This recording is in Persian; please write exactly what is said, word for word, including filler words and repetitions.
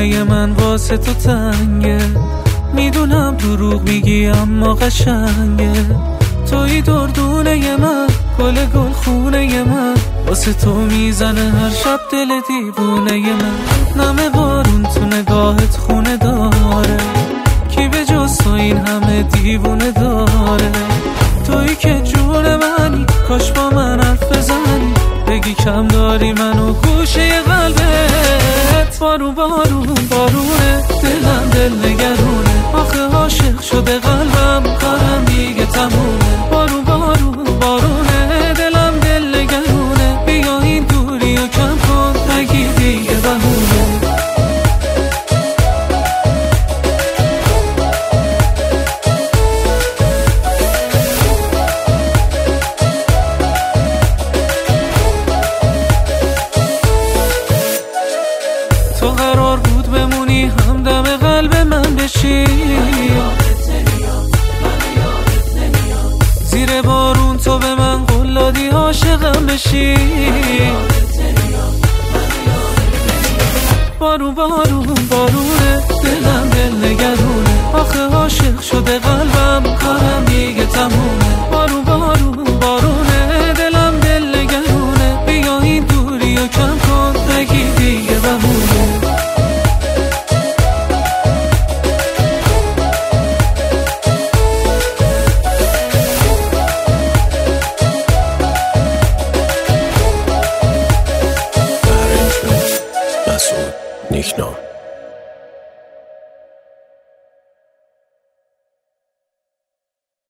خونه من واسه تو تنگه، میدونم دروغ میگی اما قشنگه. توی دردونه من، گل گل خونه من، واسه تو میزنه هر شب دل دیوونه من. نم بارون تو نگاهت خونه داره، کی به جز تو این همه دیوونه داره. توی که جون منی، کاش با من حرف بزنی، بگی کم داری منو گوشه قلبت. بارون بارون بارونه، دلم دل نگرونه، آخه عاشق شده قلبم، کارم دیگه تمومه. بارون بارون بارونه، دلم دل نگرونه، بیا این دوری و کم کن، نگی دیگه بهونه. تو قرار بود بمونی همدم قلب من بشی، زیر بارون تو به من قول دادی عاشقم بشی. بارون بارون بارونه، دلم دل نگرونه، آخه عاشق شده قلبم، کارم دیگه تمومه. بارون بارون بارونه، دلم دل نگرونه، بیا این دوری و کم کن، نگی دیگه بهونه. مسعود نیکنام.